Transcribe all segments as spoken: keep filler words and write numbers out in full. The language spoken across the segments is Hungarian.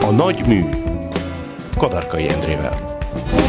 A nagy mű Kadarkai Endrével.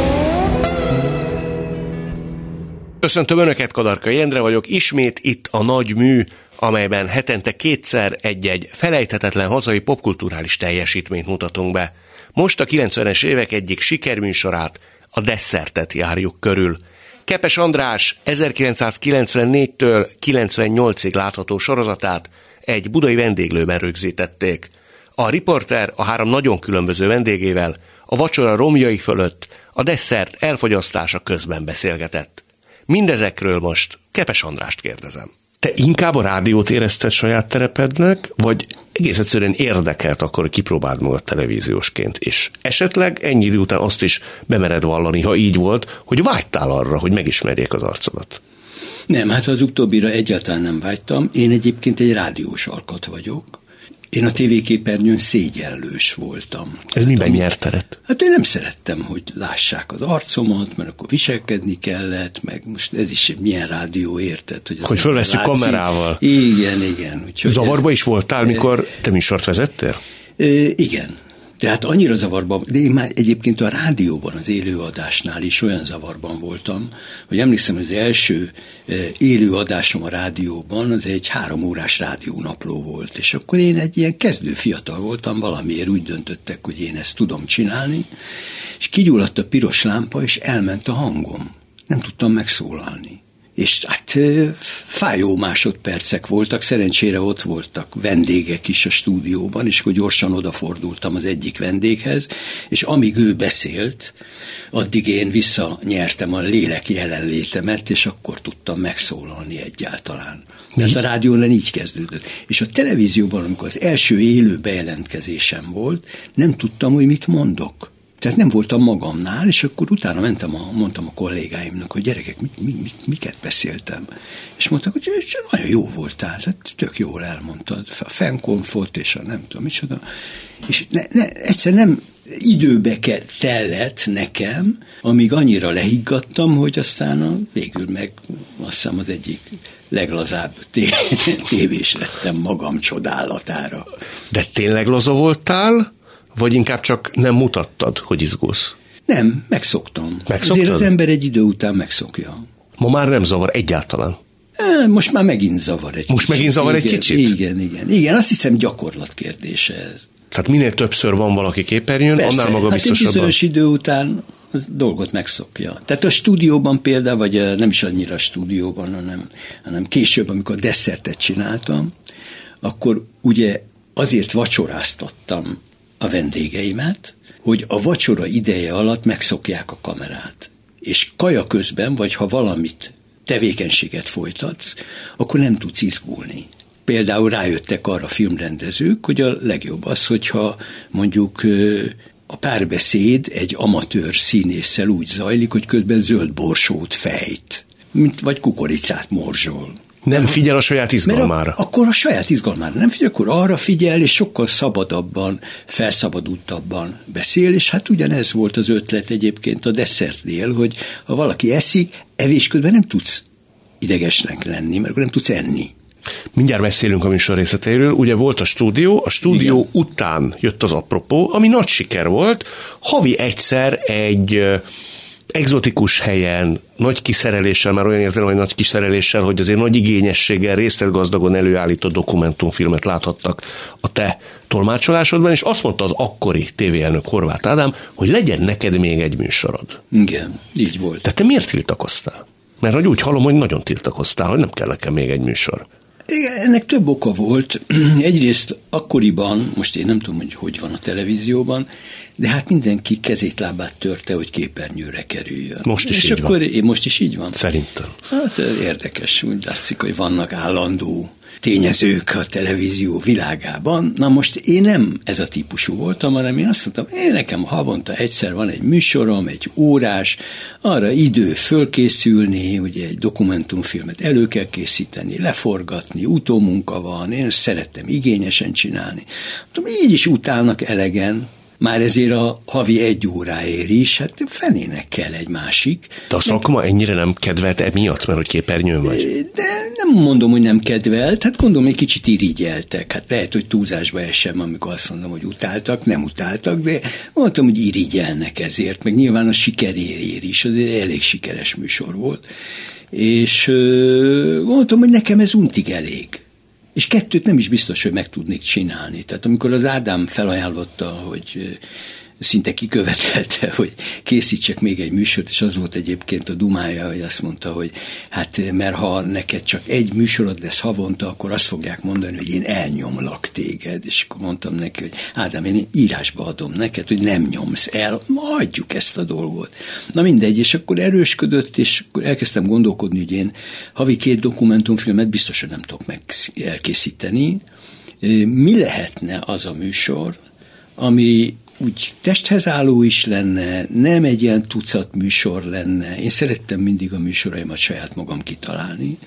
Köszöntöm Önöket, Kadarkai Endre vagyok, ismét itt a nagy mű, amelyben hetente kétszer egy-egy felejthetetlen hazai popkulturális teljesítményt mutatunk be. Most a kilencvenes évek egyik sikerműsorát, a Desszertet járjuk körül. Kepes András ezerkilencszázkilencvennégytől kilencvennyolcig látható sorozatát egy budai vendéglőben rögzítették. A riporter a három nagyon különböző vendégével a vacsora romjai fölött a desszert elfogyasztása közben beszélgetett. Mindezekről most Kepes Andrást kérdezem. Te inkább a rádiót érezted saját terepednek, vagy egész egyszerűen érdekelt akkor, hogy kipróbáld magad televíziósként, és esetleg ennyi idő után azt is bemered vallani, ha így volt, hogy vágytál arra, hogy megismerjék az arcodat? Nem, hát az utóbbira egyáltalán nem vágytam. Én egyébként egy rádiós alkat vagyok. Én a tévéképernyőn szégyellős voltam. Ez miben nyert teret? Hát én nem szerettem, hogy lássák az arcomat, mert akkor viselkedni kellett, meg most ez is milyen rádió, érted? Hogy, hogy fölvesszük kamerával. Igen, igen. Úgyhogy zavarba ez, is voltál, mikor te műsort vezettél? Igen. Tehát annyira zavarban, de én már egyébként a rádióban, az élőadásnál is olyan zavarban voltam, hogy emlékszem, hogy az első élőadásom a rádióban az egy három órás rádiónapló volt, és akkor én egy ilyen kezdő fiatal voltam, valamiért úgy döntöttek, hogy én ezt tudom csinálni, és kigyulladt a piros lámpa, és elment a hangom. Nem tudtam megszólalni. És hát fájó másodpercek voltak, szerencsére ott voltak vendégek is a stúdióban, és akkor gyorsan odafordultam az egyik vendéghez, és amíg ő beszélt, addig én visszanyertem a lélek jelenlétemet, és akkor tudtam megszólalni egyáltalán. Tehát a rádión így kezdődött. És a televízióban, amikor az első élő bejelentkezésem volt, nem tudtam, hogy mit mondok. Tehát nem voltam magamnál, és akkor utána mentem, a, mondtam a kollégáimnak, hogy gyerekek, mit, mit, mit, miket beszéltem. És mondták, hogy nagyon jó voltál, tehát tök jól elmondtad, a fenkonfort, és a nem tudom micsoda. És ne, ne, egyszer nem időbe tellett nekem, amíg annyira lehiggadtam, hogy aztán a, végül meg azt hiszem az egyik leglazább tévés lettem magam csodálatára. De tényleg laza voltál? Vagy inkább csak nem mutattad, hogy izgulsz? Nem, megszoktam. Megszoktad? Azért az ember egy idő után megszokja. Ma már nem zavar egyáltalán? Most már megint zavar egy Most kicsit. Most megint zavar igen, egy kicsit? Igen, igen. Igen, azt hiszem gyakorlat kérdése ez. Tehát minél többször van valaki képernyőn, persze, annál maga hát biztosabban. egy bizonyos idő után az dolgot megszokja. Tehát a stúdióban például, vagy nem is annyira a stúdióban, hanem, hanem később, amikor desszertet csináltam, akkor ugye azért vacsoráztattam a vendégeimet, hogy a vacsora ideje alatt megszokják a kamerát. És kaja közben, vagy ha valamit, tevékenységet folytatsz, akkor nem tudsz izgulni. Például rájöttek arra filmrendezők, hogy a legjobb az, hogyha mondjuk a párbeszéd egy amatőr színésszel úgy zajlik, hogy közben zöld borsót fejt, mint vagy kukoricát morzsol. Nem figyel a saját izgalmára. A, akkor a saját izgalmára nem figyel, akkor arra figyel, és sokkal szabadabban, felszabadultabban beszél, és hát ugyanez volt az ötlet egyébként a desszertnél, hogy ha valaki eszik, evés közben nem tudsz idegesnek lenni, mert akkor nem tudsz enni. Mindjárt beszélünk a műsor részleteiről. Ugye volt a stúdió, a stúdió igen. Után jött az apropó, ami nagy siker volt. Havi egyszer egy egzotikus helyen, nagy kiszereléssel, már olyan értelem, hogy nagy kiszereléssel, hogy azért nagy igényességgel, részletgazdagon előállított dokumentumfilmet láthattak a te tolmácsolásodban, és azt mondta az akkori tévéelnök Horváth Ádám, hogy legyen neked még egy műsorod. Igen, így volt. De te miért tiltakoztál? Mert hogy úgy hallom, hogy nagyon tiltakoztál, hogy nem kell nekem még egy műsor. Igen, ennek több oka volt. Egyrészt akkoriban, most én nem tudom, hogy hogy van a televízióban, de hát mindenki kezét, lábát törte, hogy képernyőre kerüljön. Most is és így akkor, van. Most is így van? Szerintem. Hát érdekes, úgy látszik, hogy vannak állandó tényezők a televízió világában. Na most én nem ez a típusú voltam, hanem én azt mondtam, én nekem havonta egyszer van egy műsorom, egy órás, arra idő fölkészülni, ugye egy dokumentumfilmet elő kell készíteni, leforgatni, utómunka van, én szerettem igényesen csinálni. Mondtam, így is utálnak elegen, már ezért a havi egy óráért is, hát fenének kell egy másik. De a szakma ennyire nem kedvelt emiatt, mert hogy képernyőn vagy? De nem nem mondom, hogy nem kedvelt, hát gondolom, egy kicsit irigyeltek. Hát lehet, hogy túlzásba esem, amikor azt mondom, hogy utáltak, nem utáltak, de mondtam, hogy irigyelnek ezért, meg nyilván a sikeréért is, azért elég sikeres műsor volt. És mondtam, hogy nekem ez untig elég. És kettőt nem is biztos, hogy meg tudnék csinálni. Tehát amikor az Ádám felajánlotta, hogy szinte kikövetelte, hogy készítsek még egy műsort, és az volt egyébként a dumája, hogy azt mondta, hogy hát mert ha neked csak egy műsorod lesz havonta, akkor azt fogják mondani, hogy én elnyomlak téged. És akkor mondtam neki, hogy Ádám, én írásba adom neked, hogy nem nyomsz el, adjuk ezt a dolgot. Na mindegy, és akkor erősködött, és akkor elkezdtem gondolkodni, hogy én havi két dokumentumfilmet biztosan nem tudok meg elkészíteni. Mi lehetne az a műsor, ami úgy testhez álló is lenne, nem egy ilyen tucat műsor lenne. Én szerettem mindig a műsoraimat saját magam kitalálni.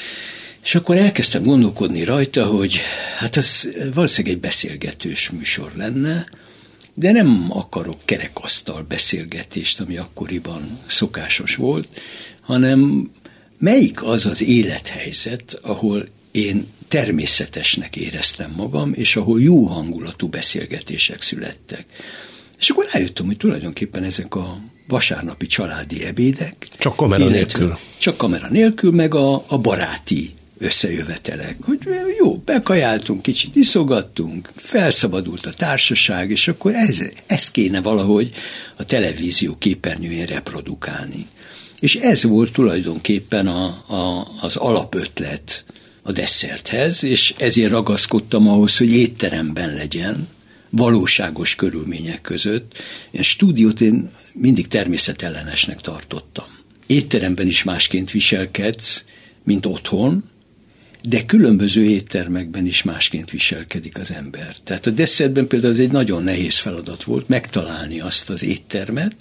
És akkor elkezdtem gondolkodni rajta, hogy hát az valószínűleg egy beszélgetős műsor lenne, de nem akarok kerekasztal beszélgetést, ami akkoriban szokásos volt, hanem melyik az az élethelyzet, ahol én természetesnek éreztem magam, és ahol jó hangulatú beszélgetések születtek. És akkor rájöttem, hogy tulajdonképpen ezek a vasárnapi családi ebédek. Csak kamera nélkül. Csak kamera nélkül, meg a, a baráti összejövetelek. Hogy jó, bekajáltunk, kicsit iszogattunk, felszabadult a társaság, és akkor ez, ezt kéne valahogy a televízió képernyőjén reprodukálni. És ez volt tulajdonképpen a, a, az alapötlet a desszerthez, és ezért ragaszkodtam ahhoz, hogy étteremben legyen, valóságos körülmények között. A stúdiót én mindig természetellenesnek tartottam. Étteremben is másként viselkedsz, mint otthon, de különböző éttermekben is másként viselkedik az ember. Tehát a desszertben például ez egy nagyon nehéz feladat volt, megtalálni azt az éttermet,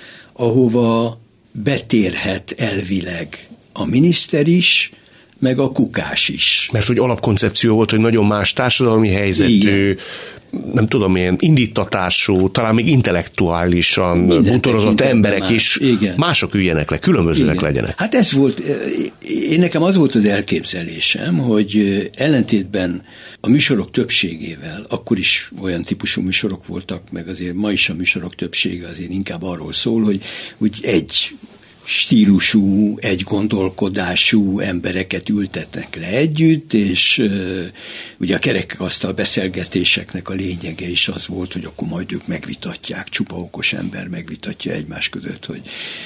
ahova betérhet elvileg a miniszter is, meg a kukás is. Mert hogy alapkoncepció volt, hogy nagyon más társadalmi helyzetű, igen, nem tudom én, indítatású, talán még intellektuálisan bútorozott emberek más, is, igen, mások üljenek le, különbözőek igen. legyenek. Hát ez volt, én nekem az volt az elképzelésem, hogy ellentétben a műsorok többségével, akkor is olyan típusú műsorok voltak, meg azért ma is a műsorok többsége azért inkább arról szól, hogy úgy egy stílusú, egy gondolkodású embereket ültetnek le együtt, és uh, ugye a kerekasztal beszélgetéseknek a lényege is az volt, hogy akkor majd ők megvitatják, csupa okos ember megvitatja egymás között, hogy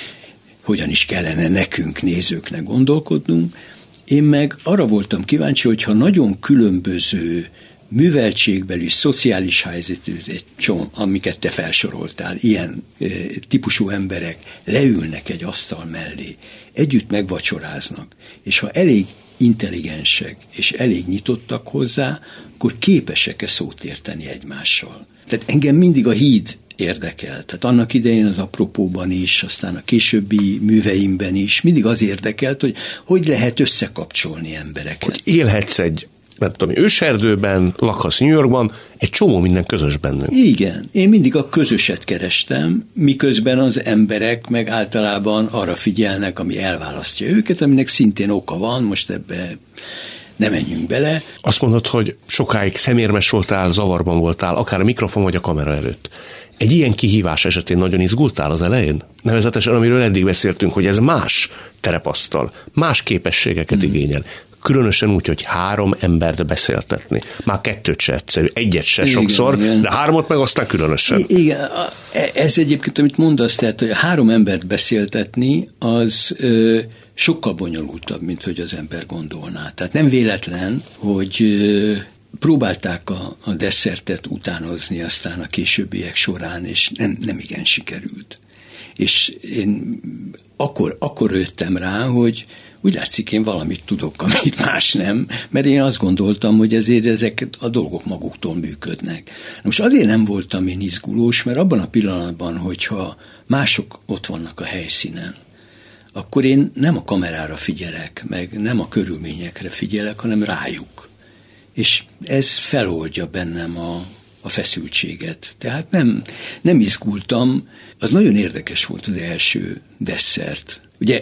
hogyan is kellene nekünk, nézőknek gondolkodnunk. Én meg arra voltam kíváncsi, hogyha nagyon különböző műveltségbeli, szociális helyzetű, egy csomó, amiket te felsoroltál, ilyen e, típusú emberek leülnek egy asztal mellé, együtt megvacsoráznak, és ha elég intelligensek és elég nyitottak hozzá, akkor képesek-e szót érteni egymással. Tehát engem mindig a híd érdekel. Tehát annak idején az Apropóban is, aztán a későbbi műveimben is mindig az érdekelt, hogy hogy lehet összekapcsolni embereket. Hogy élhetsz egy nem tudom, őserdőben, lakhatsz New Yorkban, egy csomó minden közös bennünk. Igen, én mindig a közöset kerestem, miközben az emberek meg általában arra figyelnek, ami elválasztja őket, aminek szintén oka van, most ebbe ne menjünk bele. Azt mondod, hogy sokáig szemérmes voltál, zavarban voltál, akár a mikrofon vagy a kamera előtt. Egy ilyen kihívás esetén nagyon izgultál az elején? Nevezetesen, amiről eddig beszéltünk, hogy ez más terepasztal, más képességeket mm. igényel. Különösen úgy, hogy három embert beszéltetni. Már kettőt se egyszerű, egyet se igen, sokszor, igen. De hármat meg aztán különösen. Igen, ez egyébként, amit mondasz, tehát, hogy három embert beszéltetni, az ö, sokkal bonyolultabb, mint hogy az ember gondolná. Tehát nem véletlen, hogy ö, próbálták a, a desszertet utánozni aztán a későbbiek során, és nem, nem igen sikerült. És én akkor, akkor jöttem rá, hogy úgy látszik, én valamit tudok, amit más nem, mert én azt gondoltam, hogy ezért ezek a dolgok maguktól működnek. Most azért nem voltam én izgulós, mert abban a pillanatban, hogyha mások ott vannak a helyszínen, akkor én nem a kamerára figyelek, meg nem a körülményekre figyelek, hanem rájuk. És ez feloldja bennem a, a feszültséget. Tehát nem, nem izgultam. Az nagyon érdekes volt az első desszert. Ugye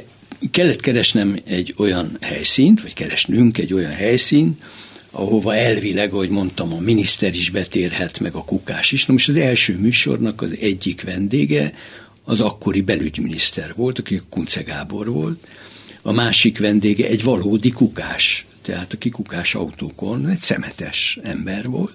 kellett keresnem egy olyan helyszínt, vagy keresnünk egy olyan helyszínt, ahova elvileg, ahogy mondtam, a miniszter is betérhet, meg a Kukás is. Na most az első műsornak az egyik vendége az akkori belügyminiszter volt, aki Kunce Gábor volt, a másik vendége egy valódi Kukás, tehát aki Kukás autókon, egy szemetes ember volt,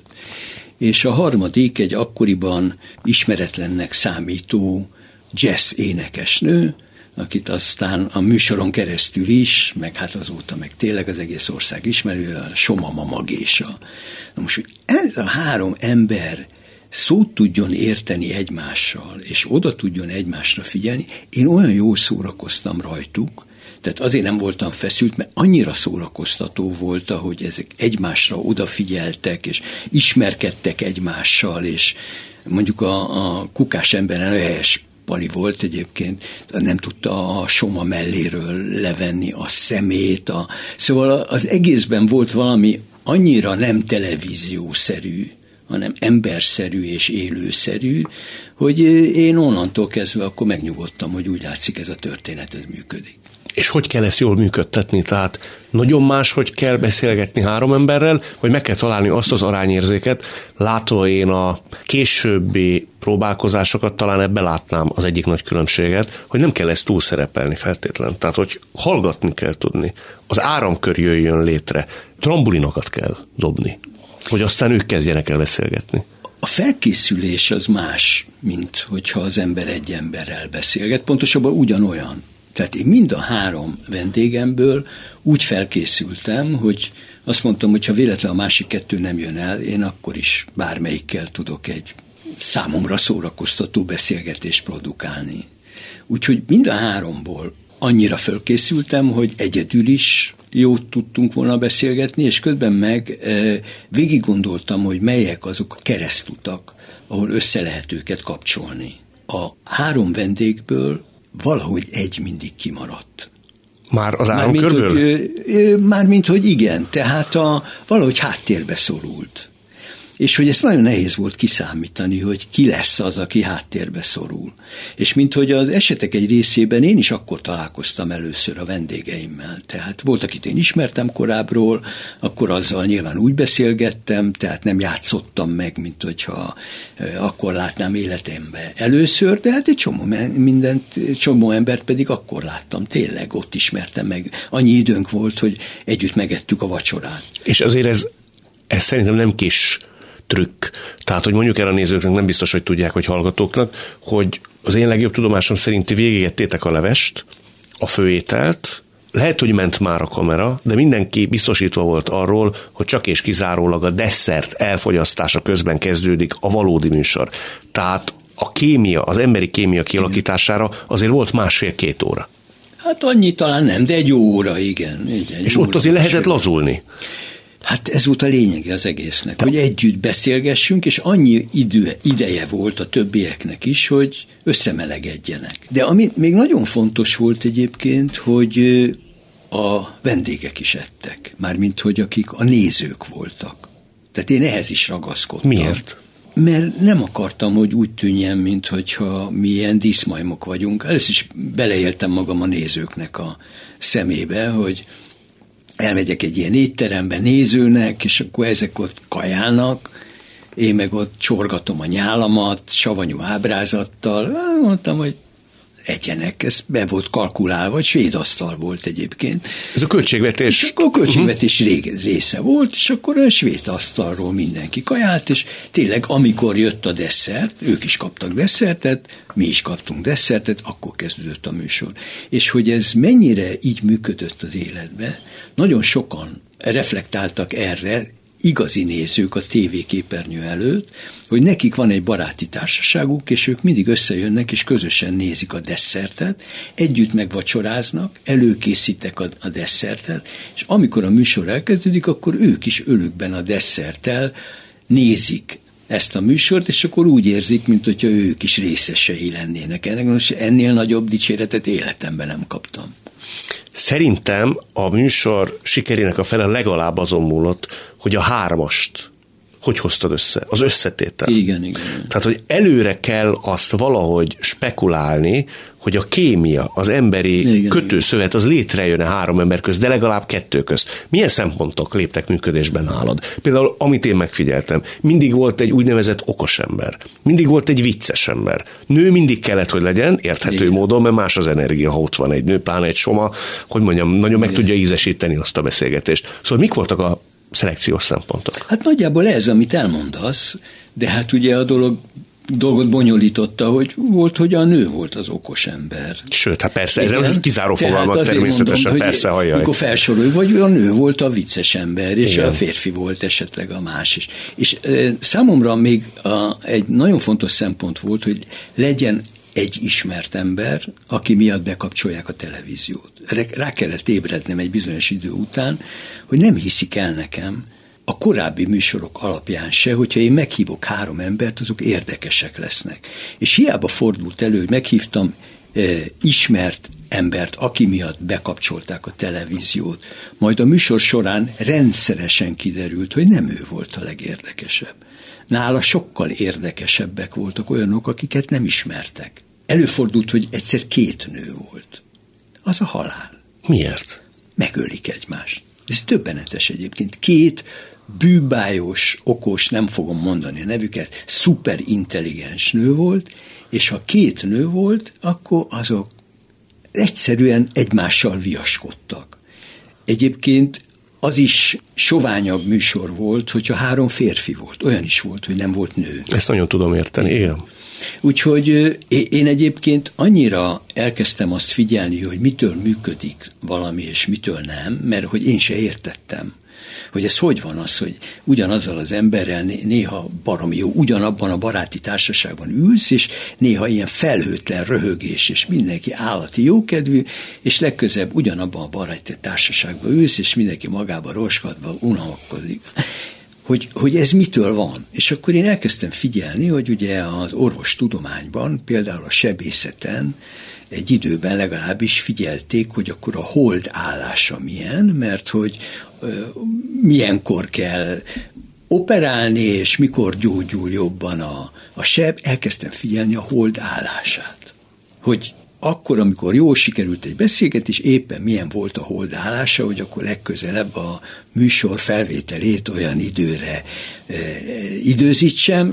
és a harmadik egy akkoriban ismeretlennek számító jazz énekesnő, akit aztán a műsoron keresztül is, meg hát azóta meg tényleg az egész ország ismerő, a Soma Mama Gésa. Na most, hogy ez a három ember szót tudjon érteni egymással, és oda tudjon egymásra figyelni, én olyan jól szórakoztam rajtuk, tehát azért nem voltam feszült, mert annyira szórakoztató volt, hogy ezek egymásra odafigyeltek, és ismerkedtek egymással, és mondjuk a, a Kukás emberen olyan helyes Pali volt egyébként, nem tudta a Soma melléről levenni a szemét. A, szóval az egészben volt valami annyira nem televíziószerű, hanem emberszerű és élőszerű, hogy én onnantól kezdve akkor megnyugodtam, hogy úgy látszik ez a történet, ez működik. És hogy kell ezt jól működtetni? Tehát nagyon más, hogy kell beszélgetni három emberrel, vagy meg kell találni azt az arányérzéket, látva én a későbbi próbálkozásokat, talán ebbe látnám az egyik nagy különbséget, hogy nem kell ezt túl szerepelni feltétlen. Tehát, hogy hallgatni kell tudni. Az áramkör jöjjön létre. Trambulinokat kell dobni, hogy aztán ők kezdjenek el beszélgetni. A felkészülés az más, mint hogyha az ember egy emberrel beszélget, pontosabban ugyanolyan. Tehát én mind a három vendégemből úgy felkészültem, hogy azt mondtam, hogy ha véletlenül a másik kettő nem jön el, én akkor is bármelyikkel tudok egy számomra szórakoztató beszélgetést produkálni. Úgyhogy mind a háromból annyira felkészültem, hogy egyedül is jót tudtunk volna beszélgetni, és közben meg e, végig gondoltam, hogy melyek azok a keresztutak, ahol össze lehet őket kapcsolni. A három vendégből valahogy egy mindig kimaradt. Már az áramkörből? Mármint, hogy igen, tehát a, valahogy háttérbe szorult. És hogy ezt nagyon nehéz volt kiszámítani, hogy ki lesz az, aki háttérbe szorul. És minthogy az esetek egy részében én is akkor találkoztam először a vendégeimmel. Tehát volt, akit én ismertem korábbról, akkor azzal nyilván úgy beszélgettem, tehát nem játszottam meg, mint hogyha akkor látnám életembe először, de hát egy csomó mindent, csomó embert pedig akkor láttam, tényleg ott ismertem meg. Annyi időnk volt, hogy együtt megettük a vacsorát. És azért ez, ez szerintem nem kis trükk. Tehát, hogy mondjuk el a nézőknek, nem biztos, hogy tudják, hogy hallgatóknak, hogy az én legjobb tudomásom szerinti végégettétek a levest, a főételt, lehet, hogy ment már a kamera, de mindenki biztosítva volt arról, hogy csak és kizárólag a desszert elfogyasztása közben kezdődik a valódi műsor. Tehát a kémia, az emberi kémia kialakítására azért volt másfél-két óra. Hát annyi talán nem, de egy jó óra, igen. igen és ott azért lehetett lazulni. Hát ez volt a lényege az egésznek, de hogy együtt beszélgessünk, és annyi idő, ideje volt a többieknek is, hogy összemelegedjenek. De ami még nagyon fontos volt egyébként, hogy a vendégek is ettek, mármint hogy akik a nézők voltak. Tehát én ehhez is ragaszkodtam. Miért? Mert nem akartam, hogy úgy tűnjen, minthogyha mi ilyen díszmajmok vagyunk. Először is beleéltem magam a nézőknek a szemébe, hogy elmegyek egy ilyen étterembe nézőnek, és akkor ezek ott kajálnak, én meg ott csorgatom a nyálamat, savanyú ábrázattal. Mondtam, hogy egyenek, ez be volt kalkulálva, vagy svéd asztal volt egyébként. Ez a költségvetés. És akkor a költségvetés uh-huh. része volt, és akkor a svéd asztalról mindenki kajált, és tényleg amikor jött a desszert, ők is kaptak desszertet, mi is kaptunk desszertet, akkor kezdődött a műsor. És hogy ez mennyire így működött az életbe, nagyon sokan reflektáltak erre, igazi nézők a tévéképernyő előtt, hogy nekik van egy baráti társaságuk, és ők mindig összejönnek, és közösen nézik a desszertet, együtt megvacsoráznak, előkészítek a, a desszertet, és amikor a műsor elkezdődik, akkor ők is ölükben a desszerttel nézik ezt a műsort, és akkor úgy érzik, mint hogyha ők is részesei lennének ennek. Most ennél nagyobb dicséretet életemben nem kaptam. Szerintem a műsor sikerének a fele legalább azon múlott, hogy a hármast hogy hoztad össze? Az összetétel. Igen, igen. Tehát, hogy előre kell azt valahogy spekulálni, hogy a kémia, az emberi igen, kötőszövet az létrejön-e három ember közt, de legalább kettő közt. Milyen szempontok léptek működésben nálad? Például, amit én megfigyeltem, mindig volt egy úgynevezett okos ember. Mindig volt egy vicces ember. Nő mindig kellett, hogy legyen, érthető igen. módon, mert más az energia, ha ott van egy nő, pláne egy soma, hogy mondjam, nagyon igen. meg tudja ízesíteni azt a beszélgetést. Szóval mik voltak a szelekciós szempontok? Hát nagyjából ez, amit elmondasz, de hát ugye a dolog dolgot bonyolította, hogy volt, hogy a nő volt az okos ember. Sőt, hát persze, ez az kizáró fogalmak természetesen, mondom, persze, hajjaj. Amikor felsoroljuk, vagy a nő volt a vicces ember, és igen. a férfi volt esetleg a más is. És e, számomra még a, egy nagyon fontos szempont volt, hogy legyen egy ismert ember, aki miatt bekapcsolják a televíziót. Rá kellett ébrednem egy bizonyos idő után, hogy nem hiszik el nekem, a korábbi műsorok alapján se, hogyha én meghívok három embert, azok érdekesek lesznek. És hiába fordult elő, hogy meghívtam e, ismert embert, aki miatt bekapcsolták a televíziót. Majd a műsor során rendszeresen kiderült, hogy nem ő volt a legérdekesebb. Nála sokkal érdekesebbek voltak olyanok, akiket nem ismertek. Előfordult, hogy egyszer két nő volt. Az a halál. Miért? Megölik egymást. Ez többenetes egyébként. Két bűbájos, okos, nem fogom mondani a nevüket, szuperintelligens nő volt, és ha két nő volt, akkor azok egyszerűen egymással viaskodtak. Egyébként az is soványabb műsor volt, hogyha három férfi volt. Olyan is volt, hogy nem volt nő. Ezt nagyon tudom érteni, igen. Úgyhogy én egyébként annyira elkezdtem azt figyelni, hogy mitől működik valami, és mitől nem, mert hogy én se értettem, hogy ez hogy van az, hogy ugyanazzal az emberrel néha baromi jó, ugyanabban a baráti társaságban ülsz, és néha ilyen felhőtlen röhögés, és mindenki állati jókedvű, és legközebb ugyanabban a baráti társaságban ülsz, és mindenki magába roskadva unalkozik. Hogy, hogy ez mitől van. És akkor én elkezdtem figyelni, hogy ugye az orvostudományban, például a sebészeten egy időben legalábbis figyelték, hogy akkor a hold állása milyen, mert hogy ö, milyenkor kell operálni, és mikor gyógyul jobban a, a seb, elkezdtem figyelni a hold állását. Hogy akkor, amikor jól sikerült egy beszélgetés, éppen milyen volt a hold állása, hogy akkor legközelebb a műsor felvételét olyan időre e, időzítsem,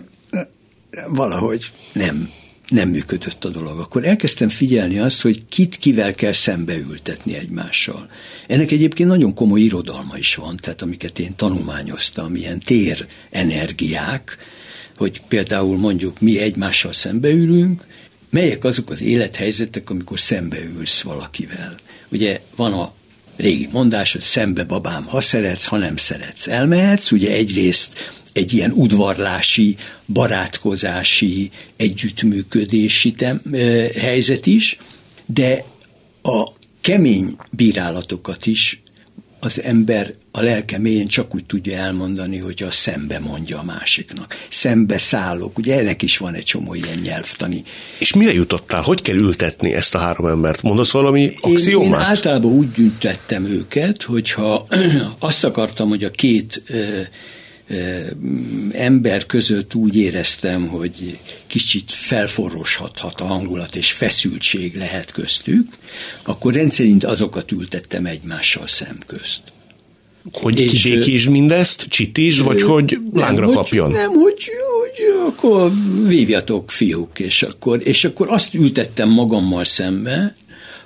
valahogy nem, nem működött a dolog. Akkor elkezdtem figyelni azt, hogy kit kivel kell szembeültetni egymással. Ennek egyébként nagyon komoly irodalma is van, tehát amiket én tanulmányoztam, ilyen térenergiák, hogy például mondjuk mi egymással szembeülünk, melyek azok az élethelyzetek, amikor szembeülsz valakivel. Ugye van a régi mondás, hogy szembe babám, ha szeretsz, ha nem szeretsz, elmehetsz. Ugye egyrészt egy ilyen udvarlási, barátkozási, együttműködési tem, eh, helyzet is, de a kemény bírálatokat is az ember a lelke mélyén csak úgy tudja elmondani, hogyha szembe mondja a másiknak. Szembe szállok, ugye ennek is van egy csomó ilyen nyelvtani. És mire jutottál? Hogy kell ültetni ezt a három embert? Mondasz valami axiómát? Én, én általában úgy ültettem őket, hogyha azt akartam, hogy a két ö, ö, ember között úgy éreztem, hogy kicsit felforróshathat a hangulat, és feszültség lehet köztük, akkor rendszerint azokat ültettem egymással szemközt. Hogy kibékítsd mindezt, csitítsd, vagy hogy lángra nem, kapjon? Hogy, nem, hogy, hogy akkor vívjatok, fiúk, és akkor, és akkor azt ültettem magammal szembe,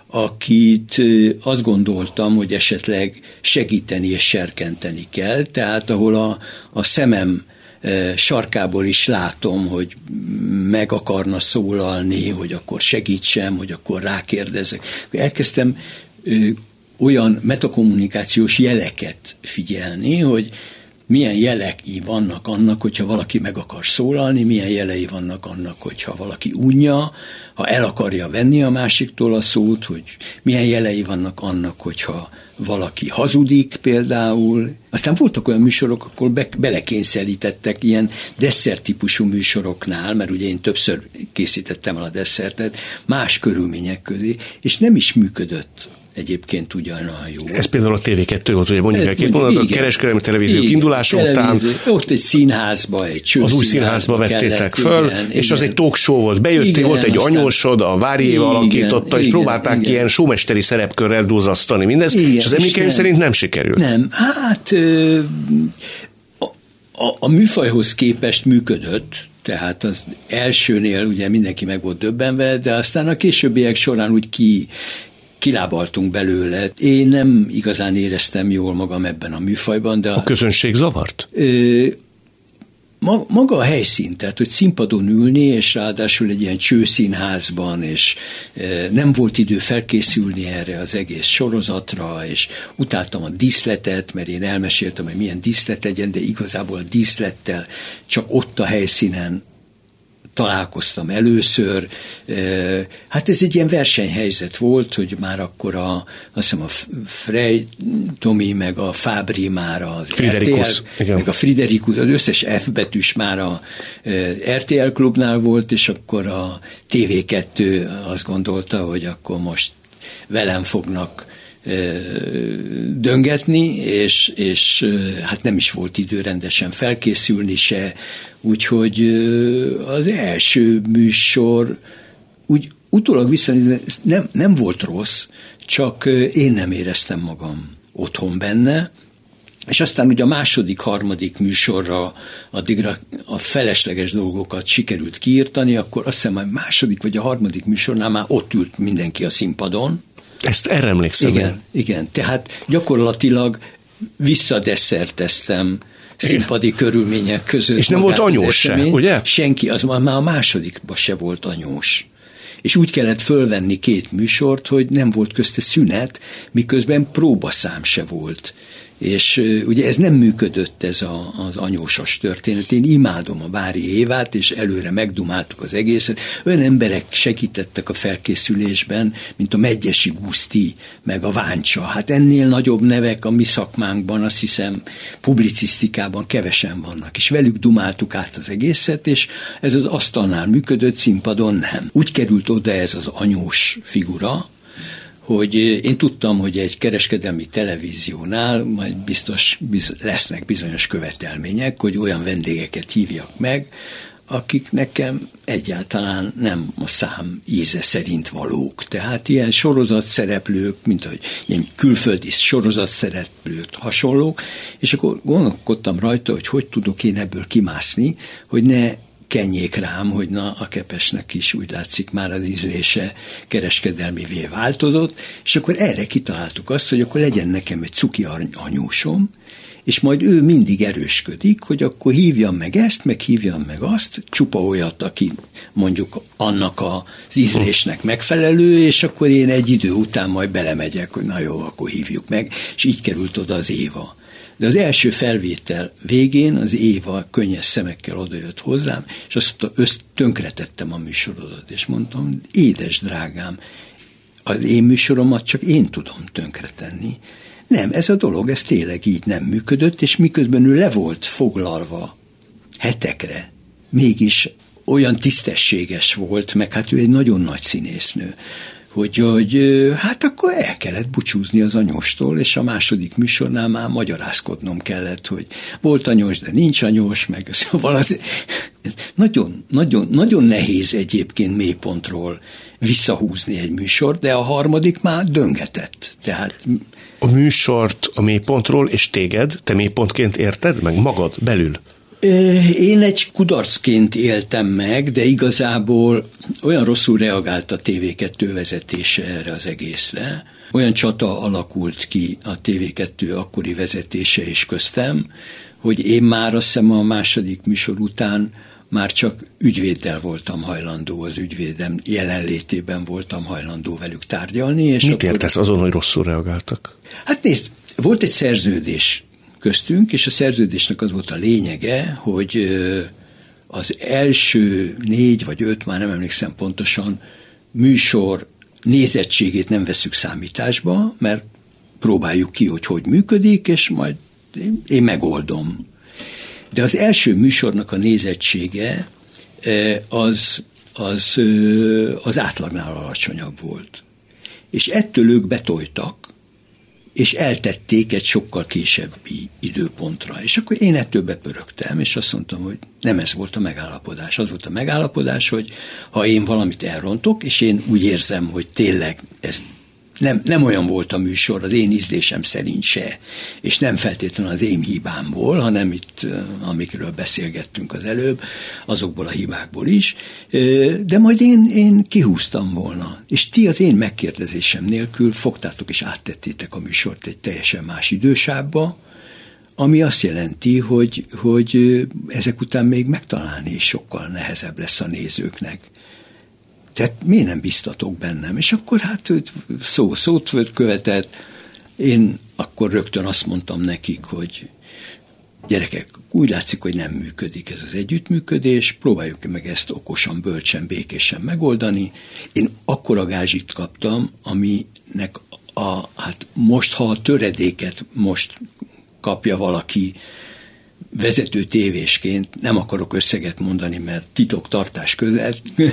akit azt gondoltam, hogy esetleg segíteni és serkenteni kell, tehát ahol a, a szemem sarkából is látom, hogy meg akarna szólalni, hogy akkor segítsem, hogy akkor rákérdezek. Elkezdtem olyan metakommunikációs jeleket figyelni, hogy milyen jelei vannak annak, hogyha valaki meg akar szólalni, milyen jelei vannak annak, hogyha valaki unja, ha el akarja venni a másiktól a szót, hogy milyen jelei vannak annak, hogyha valaki hazudik például. Aztán voltak olyan műsorok, akkor be, belekényszerítettek ilyen desszert-típusú műsoroknál, mert ugye én többször készítettem el a desszertet, más körülmények közé, és nem is működött egyébként ugyanolyan jó. Ez például a té vé kettő volt, ugye mondjuk el két mondatot, a kereskedelmi televíziók igen, indulása után. Ott egy színházba, egy cső az új színházba vettétek föl, igen, és igen. Az egy talk show volt. Bejöttél, igen, volt egy aztán anyósod, a Vári Éva alakította, és igen, próbálták igen. ilyen showmesteri szerepkörrel dúzasztani mindez, igen, és az emlékeim szerint nem sikerült. Nem, hát a, a, a műfajhoz képest működött, tehát az elsőnél ugye mindenki meg volt döbbenve, de aztán a későbbiek során úgy ki kilábaltunk belőle. Én nem igazán éreztem jól magam ebben a műfajban, de... A közönség zavart? Ö, maga a helyszín, tehát hogy színpadon ülni, és ráadásul egy ilyen csőszínházban, és e, nem volt idő felkészülni erre az egész sorozatra, és utáltam a díszletet, mert én elmeséltem, hogy milyen díszlet legyen, de igazából a díszlettel csak ott a helyszínen találkoztam először. Hát ez egy ilyen versenyhelyzet volt, hogy már akkor a, azt hiszem a Frey Tomi, meg a Fábri már az Friderikus, er té el, meg a Friderikus, az összes F betűs már a er té el klubnál volt, és akkor a té vé kettő azt gondolta, hogy akkor most velem fognak döngetni, és, és hát nem is volt idő rendesen felkészülni se, úgyhogy az első műsor úgy utólag visszanézni nem, nem volt rossz, csak én nem éreztem magam otthon benne, és aztán ugye a második, harmadik műsorra addigra a felesleges dolgokat sikerült kiírtani, akkor azt hiszem, a második vagy a harmadik műsornál már ott ült mindenki a színpadon. Ezt erre emlékszem. Igen, igen, tehát gyakorlatilag visszadesszerteztem színpadi körülmények között. És nem volt anyós se, ugye? Senki, az már a másodikban se volt anyós. És úgy kellett fölvenni két műsort, hogy nem volt közte szünet, miközben próbaszám se volt. És ugye ez nem működött, ez a, az anyósas történet. Én imádom a Vári Évát, és előre megdumáltuk az egészet. Olyan emberek segítettek a felkészülésben, mint a Megyesi Guszti, meg a Váncsa. Hát ennél nagyobb nevek a mi szakmánkban, azt hiszem, publicisztikában kevesen vannak. És velük dumáltuk át az egészet, és ez az asztalnál működött, színpadon nem. Úgy került oda ez az anyós figura, hogy én tudtam, hogy egy kereskedelmi televíziónál majd biztos biz, lesznek bizonyos követelmények, hogy olyan vendégeket hívjak meg, akik nekem egyáltalán nem a szám íze szerint valók. Tehát ilyen sorozatszereplők, mint hogy ilyen külföldi sorozatszereplők hasonlók, és akkor gondolkodtam rajta, hogy hogy tudok én ebből kimászni, hogy ne kenjék rám, hogy na, a Kepesnek is úgy látszik már az ízlése kereskedelmivé változott, és akkor erre kitaláltuk azt, hogy akkor legyen nekem egy cuki anyósom, és majd ő mindig erősködik, hogy akkor hívjam meg ezt, meg hívjam meg azt, csupa olyat, aki mondjuk annak az ízlésnek megfelelő, és akkor én egy idő után majd belemegyek, hogy na jó, akkor hívjuk meg, és így került oda az Éva. De az első felvétel végén az Éva könnyes szemekkel odajött hozzám, és azt mondta, össz tönkretettem a műsorodat, és mondtam, édes drágám, az én műsoromat csak én tudom tönkretenni. Nem, ez a dolog, ez tényleg így nem működött, és miközben ő le volt foglalva hetekre, mégis olyan tisztességes volt, meg hát ő egy nagyon nagy színésznő, hogy, hogy hát akkor el kellett búcsúzni az anyóstól, és a második műsornál már magyarázkodnom kellett, hogy volt anyós, de nincs anyós, meg szóval az nagyon, nagyon, nagyon nehéz egyébként mélypontról visszahúzni egy műsort, de a harmadik már döngetett. Tehát a műsort a mélypontról, és téged, te mélypontként érted meg magad belül? Én egy kudarcként éltem meg, de igazából olyan rosszul reagált a té vé kettő vezetése erre az egészre. Olyan csata alakult ki a té vé kettő akkori vezetése és köztem, hogy én már azt hiszem a második műsor után már csak ügyvéddel voltam hajlandó, az ügyvédem jelenlétében voltam hajlandó velük tárgyalni. És mit értesz azon, hogy rosszul reagáltak? Hát nézd, volt egy szerződés köztünk, és a szerződésnek az volt a lényege, hogy az első négy vagy öt, már nem emlékszem pontosan, műsor nézettségét nem veszük számításba, mert próbáljuk ki, hogy hogy működik, és majd én megoldom. De az első műsornak a nézettsége az, az, az átlagnál alacsonyabb volt. és ettől ők betoltak, és eltették egy sokkal későbbi időpontra. És akkor én ettől bepörögtem, és azt mondtam, hogy nem ez volt a megállapodás. Az volt a megállapodás, hogy ha én valamit elrontok, és én úgy érzem, hogy tényleg ez nem, nem olyan volt a műsor, az én ízlésem szerint se, és nem feltétlenül az én hibámból, hanem itt, amikről beszélgettünk az előbb, azokból a hibákból is, de majd én, én kihúztam volna. És ti az én megkérdezésem nélkül fogtátok és áttettétek a műsort egy teljesen más idősávba, ami azt jelenti, hogy, hogy ezek után még megtalálni is sokkal nehezebb lesz a nézőknek. Tehát miért nem biztatok bennem? És akkor hát szó szót követett, én akkor rögtön azt mondtam nekik, hogy gyerekek, úgy látszik, hogy nem működik ez az együttműködés, próbáljuk meg ezt okosan, bölcsen, békésen megoldani. Én akkora gázsit kaptam, aminek a, hát most, ha a töredéket most kapja valaki vezető tévésként, nem akarok összeget mondani, mert titoktartás közel,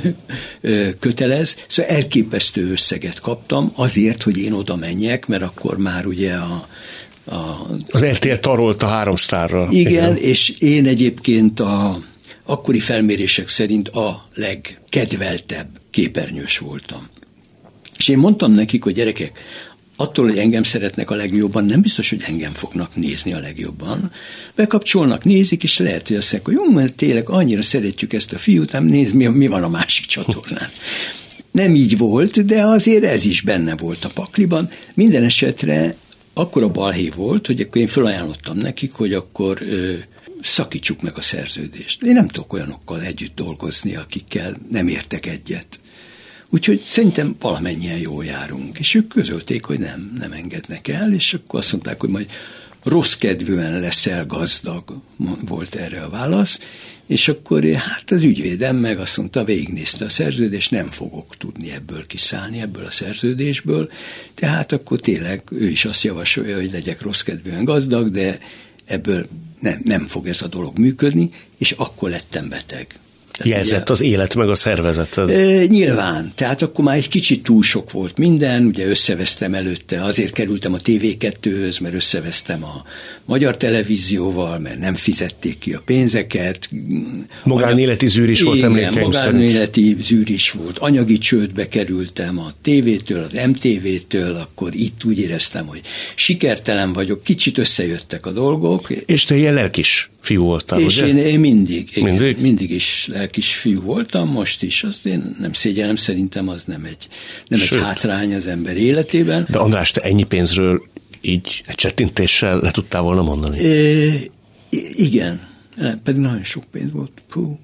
kötelez, szóval elképesztő összeget kaptam azért, hogy én oda menjek, mert akkor már ugye a, a az er té el tarolt a három sztárral. Igen, igen, és én egyébként a akkori felmérések szerint a legkedveltebb képernyős voltam. És én mondtam nekik, hogy gyerekek, attól, hogy engem szeretnek a legjobban, nem biztos, hogy engem fognak nézni a legjobban. Bekapcsolnak, nézik, és lehet, hogy azt mondják, hogy jó, mert tényleg annyira szeretjük ezt a fiút, nem nézd, mi, mi van a másik csatornán. Nem így volt, de azért ez is benne volt a pakliban. Minden esetre akkora balhé volt, hogy akkor én felajánlottam nekik, hogy akkor ö, szakítsuk meg a szerződést. Én nem tudok olyanokkal együtt dolgozni, akikkel nem értek egyet. Úgyhogy szerintem valamennyien jól járunk. És ők közölték, hogy nem, nem engednek el, és akkor azt mondták, hogy majd rossz kedvűen leszel gazdag, volt erre a válasz, és akkor hát az ügyvédem meg azt mondta, végignézte a szerződést, nem fogok tudni ebből kiszállni, ebből a szerződésből, tehát akkor tényleg ő is azt javasolja, hogy legyek rossz kedvűen gazdag, de ebből nem, nem fog ez a dolog működni, és akkor lettem beteg. Jelzett ugye, az élet meg a szervezeted. E, nyilván, tehát akkor már egy kicsit túl sok volt minden, ugye összevesztem előtte, azért kerültem a té vé kettőhöz, mert összevesztem a Magyar Televízióval, mert nem fizették ki a pénzeket. Magánéleti zűr is volt, emlékeim szerint. Magánéleti zűr is volt. Anyagi csődbe kerültem a tévétől, az em té vétől, akkor itt úgy éreztem, hogy sikertelen vagyok, kicsit összejöttek a dolgok. És te ilyen lelkis fiú voltál, és ugye? Én, én mindig, igen, mindig? mindig is lelkis fiú voltam, most is, azt én nem szégyenem, szerintem az nem egy, nem egy hátrány az ember életében. De András, te ennyi pénzről így egy csettintéssel le tudtál volna mondani? É, igen, pedig nagyon sok pénz volt. Puh.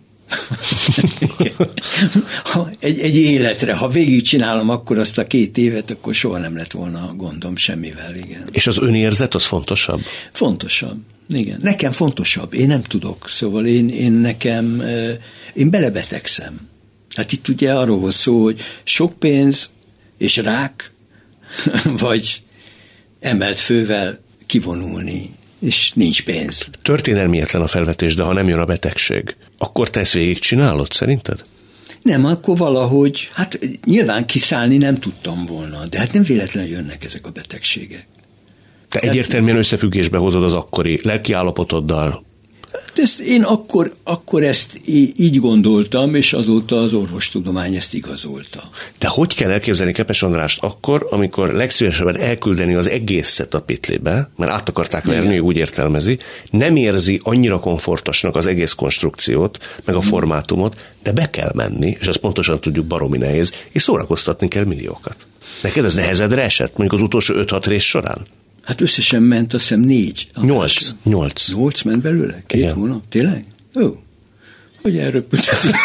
ha egy, egy életre, ha végigcsinálom akkor azt a két évet, akkor soha nem lett volna gondom semmivel, igen. És az önérzet az fontosabb? Fontosabb, igen. Nekem fontosabb, én nem tudok, szóval én, én nekem, én belebetegszem. Hát itt ugye arról volt szó, hogy sok pénz és rák, vagy emelt fővel kivonulni, és nincs pénz. Történelmietlen a felvetés, de ha nem jön a betegség, akkor te ezt végigcsinálod, szerinted? Nem, akkor valahogy, hát nyilván kiszállni nem tudtam volna, de hát nem véletlenül jönnek ezek a betegségek. Te hát, egyértelműen összefüggésbe hozod az akkori lelkiállapotoddal. Hát ezt én akkor, akkor ezt így gondoltam, és azóta az orvostudomány ezt igazolta. De hogy kell elképzelni Kepes Andrást akkor, amikor legszívesebben elküldeni az egészet a pitlibe, mert át akarták verni, úgy értelmezi, nem érzi annyira komfortosnak az egész konstrukciót, meg a formátumot, de be kell menni, és azt pontosan tudjuk, baromi nehéz, és szórakoztatni kell milliókat. Neked ez nehezedre esett, mondjuk az utolsó öt-hat rész során? Hát összesen ment, azt hiszem négy. Nyolc. Nyolc. Nyolc ment belőle? Két igen. Hónap? Tényleg? Ó. Hogy elröpült ez itt?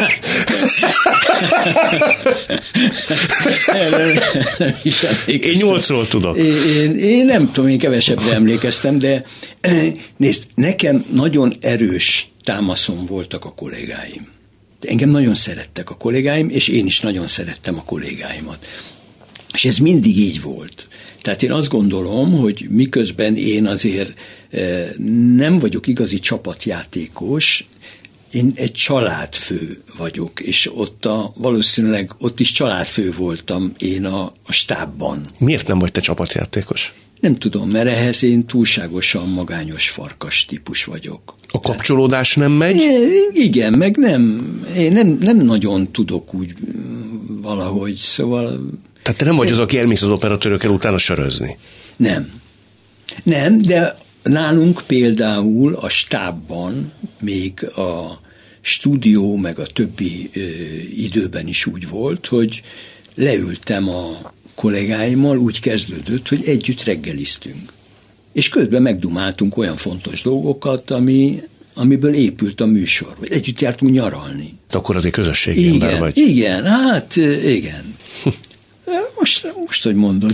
Nem is emlékeztem. Én nyolcról tudok. Én, én, én nem tudom, én kevesebbre emlékeztem, de nézd, nekem nagyon erős támaszom voltak a kollégáim. De engem nagyon szerettek a kollégáim, és én is nagyon szerettem a kollégáimat. És ez mindig így volt. Tehát én azt gondolom, hogy miközben én azért nem vagyok igazi csapatjátékos, én egy családfő vagyok, és ott a, valószínűleg ott is családfő voltam én a, a stábban. Miért nem vagy te csapatjátékos? Nem tudom, mert ehhez én túlságosan magányos farkas típus vagyok. A kapcsolódás nem megy? Igen, meg nem, én nem, nem nagyon tudok úgy valahogy, szóval... Tehát te nem vagy az, aki elmész az operatőrökkel utána sörözni? Nem. Nem, de nálunk például a stábban még a stúdió, meg a többi ö, időben is úgy volt, hogy leültem a kollégáimmal, úgy kezdődött, hogy együtt reggeliztünk. És közben megdumáltunk olyan fontos dolgokat, ami, amiből épült a műsor, vagy együtt jártunk nyaralni. De akkor azért közösségi ember igen, vagy. Igen, hát igen. Most, most, hogy mondod.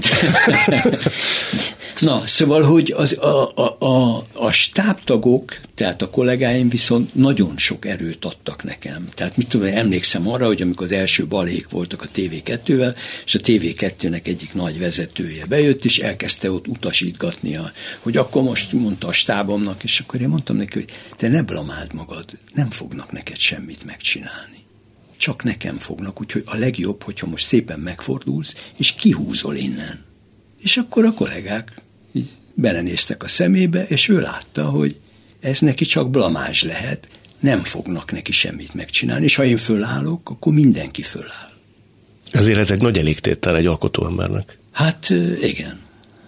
Na, szóval, hogy az, a, a, a, a stábtagok, tehát a kollégáim viszont nagyon sok erőt adtak nekem. Tehát mit tudom, emlékszem arra, hogy amikor az első balék voltak a té vé kettővel, és a té vé kettőnek egyik nagy vezetője bejött, és elkezdte ott utasítgatni, a, hogy akkor most mondta a stábomnak, és akkor én mondtam neki, hogy te ne blamáld magad, nem fognak neked semmit megcsinálni. Csak nekem fognak, úgyhogy a legjobb, hogyha most szépen megfordulsz, és kihúzol innen. És akkor a kollégák így belenéztek a szemébe, és ő látta, hogy ez neki csak blamázs lehet, nem fognak neki semmit megcsinálni, és ha én fölállok, akkor mindenki föláll. Ezért ez egy nagy elégtétel egy alkotóembernek. Hát igen.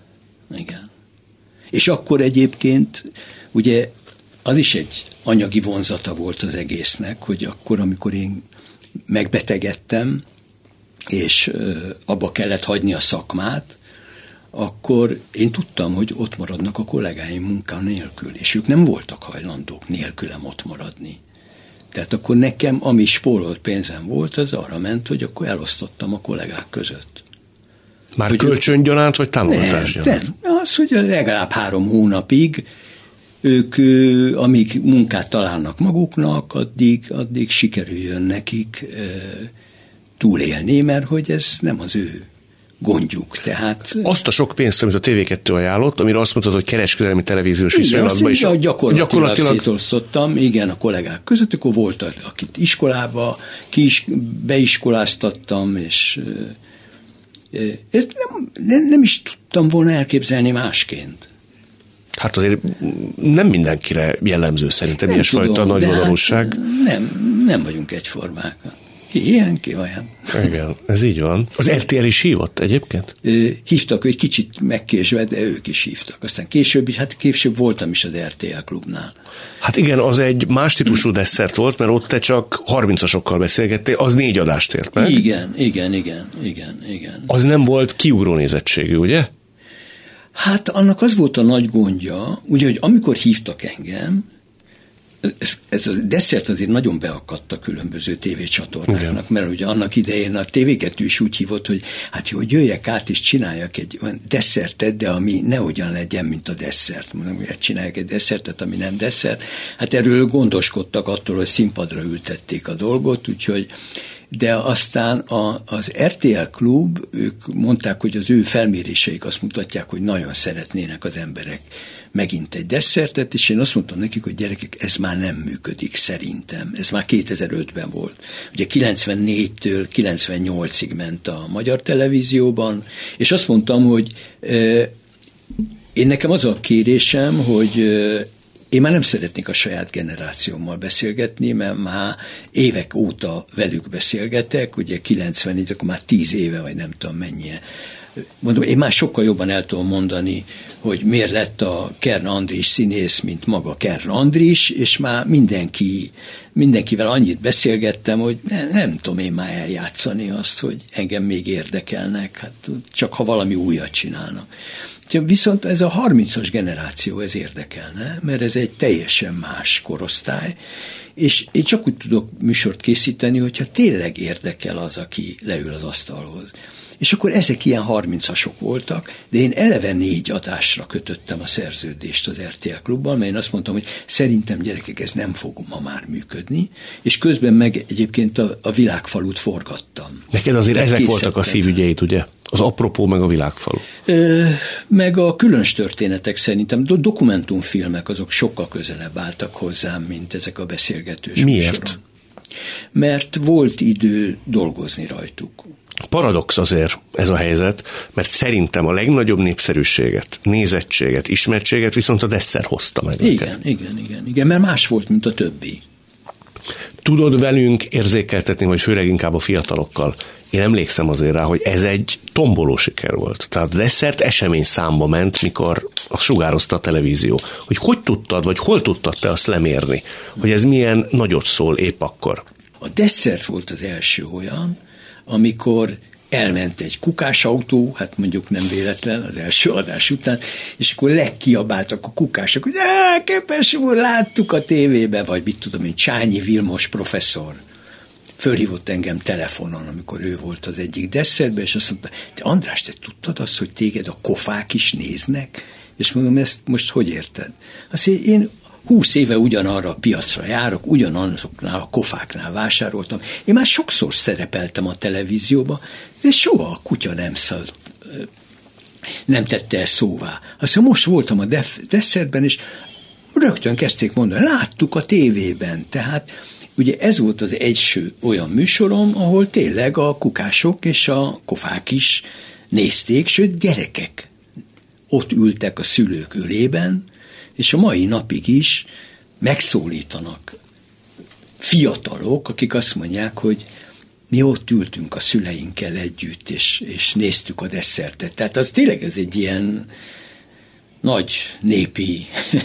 Igen. És akkor egyébként, ugye az is egy anyagi vonzata volt az egésznek, hogy akkor, amikor én megbetegedtem, és abba kellett hagyni a szakmát, akkor én tudtam, hogy ott maradnak a kollégáim munka nélkül, és ők nem voltak hajlandók nélkülem ott maradni. Tehát akkor nekem, ami spórolt pénzem volt, az arra ment, hogy akkor elosztottam a kollégák között. Már kölcsöngyanánt, vagy támogatásgyanánt? Nem, nem. Az, hogy legalább három hónapig ők, amíg munkát találnak maguknak, addig, addig sikerüljön nekik e, túlélni, mert hogy ez nem az ő gondjuk. Tehát, azt a sok pénzt, amit a té vé kettő ajánlott, amire azt mondtad, hogy kereskedelmi televíziós viszonylatban is. Igen, gyakorlatilag, gyakorlatilag szétosztottam, igen, a kollégák között, akkor volt, akit iskolába ki is beiskoláztattam, és e, ezt nem, nem, nem is tudtam volna elképzelni másként. Hát azért nem mindenkire jellemző szerintem ilyesfajta nagyvonalúság. Hát nem, nem vagyunk egyformák. Ki ilyen, ki olyan. Igen, ez így van. Az er té el is hívott egyébként? Hívtak, egy kicsit megkésve, de ők is hívtak. Aztán később is, hát később voltam is az er té el klubnál. Hát igen, az egy más típusú desszert volt, mert ott te csak harmincasokkal beszélgettél, az négy adást ért meg. Igen, igen, igen, igen, igen. Az nem volt kiugró nézettségű, ugye? Hát annak az volt a nagy gondja, ugye, hogy amikor hívtak engem, ez, ez a desszert azért nagyon beakadt a különböző tévécsatornáknak, igen. Mert ugye annak idején a té vé kettő is úgy hívott, hogy hát jó, hogy jöjjek át és csináljak egy olyan desszertet, de ami nehogyan legyen, mint a desszert. Mondom, hogy csináljak egy desszertet, ami nem desszert. Hát erről gondoskodtak attól, hogy színpadra ültették a dolgot, úgyhogy de aztán a, az er té el klub, ők mondták, hogy az ő felméréseik azt mutatják, hogy nagyon szeretnének az emberek megint egy desszertet, és én azt mondtam nekik, hogy gyerekek, ez már nem működik szerintem. Ez már kétezer-ötben volt. Ugye kilencvennégytől kilencvennyolcig ment a magyar televízióban, és azt mondtam, hogy euh, én nekem az a kérésem, hogy euh, én már nem szeretnék a saját generációmmal beszélgetni, mert már évek óta velük beszélgetek, ugye kilencvennégy, akkor már tíz éve, vagy nem tudom mennyi. Mondom, én már sokkal jobban el tudom mondani, hogy miért lett a Kern Andris színész, mint maga Kern Andris, és már mindenki, mindenkivel annyit beszélgettem, hogy nem, nem tudom én már eljátszani azt, hogy engem még érdekelnek, hát csak ha valami újat csinálnak. Viszont ez a harmincas generáció, ez érdekelne, mert ez egy teljesen más korosztály, és én csak úgy tudok műsort készíteni, hogyha tényleg érdekel az, aki leül az asztalhoz. És akkor ezek ilyen harmincasok voltak, de én eleve négy adásra kötöttem a szerződést az er té el klubban, mert én azt mondtam, hogy szerintem gyerekek, ez nem fog ma már működni, és közben meg egyébként a, a Világfalut forgattam. Neked azért Tehát ezek voltak a szívügyeid, ugye? Az apropó meg a világfalu. Ö, meg a különös történetek szerintem, do- dokumentumfilmek azok sokkal közelebb álltak hozzám, mint ezek a beszélgetős Miért? műsoron. Mert volt idő dolgozni rajtuk. Paradox azért ez a helyzet, mert szerintem a legnagyobb népszerűséget, nézettséget, ismertséget viszont a Desser hozta meg. Igen, neked. igen, igen, igen, mert más volt, mint a többi. Tudod velünk érzékeltetni, vagy főleg inkább a fiatalokkal? Én emlékszem azért rá, hogy ez egy tomboló siker volt. Tehát a Desszert esemény számba ment, mikor azt sugározta a televízió. Hogy hogy tudtad, vagy hol tudtad te azt lemérni, hogy ez milyen nagyot szól épp akkor? A Desszert volt az első olyan, amikor elment egy kukásautó, hát mondjuk nem véletlen az első adás után, és akkor legkiabáltak a kukások, hogy Kepes úr, láttuk a tévébe, vagy mit tudom én, Csányi Vilmos professzor. Fölhívott engem telefonon, amikor ő volt az egyik Desszertben, és azt mondta, te András, te tudtad azt, hogy téged a kofák is néznek? És mondom, ezt most hogy érted? Azt mondja, én húsz éve ugyanarra a piacra járok, ugyanazoknál a kofáknál vásároltam. Én már sokszor szerepeltem a televízióba, de soha a kutya nem szalt, nem tette ezt szóvá. Azt mondja, most voltam a Desszertben, és rögtön kezdték mondani, láttuk a tévében, tehát ugye ez volt az első olyan műsorom, ahol tényleg a kukások és a kofák is nézték, sőt gyerekek ott ültek a szülők ölében, és a mai napig is megszólítanak fiatalok, akik azt mondják, hogy mi ott ültünk a szüleinkkel együtt, és, és néztük a Desszertet. Tehát az tényleg ez egy ilyen nagy népi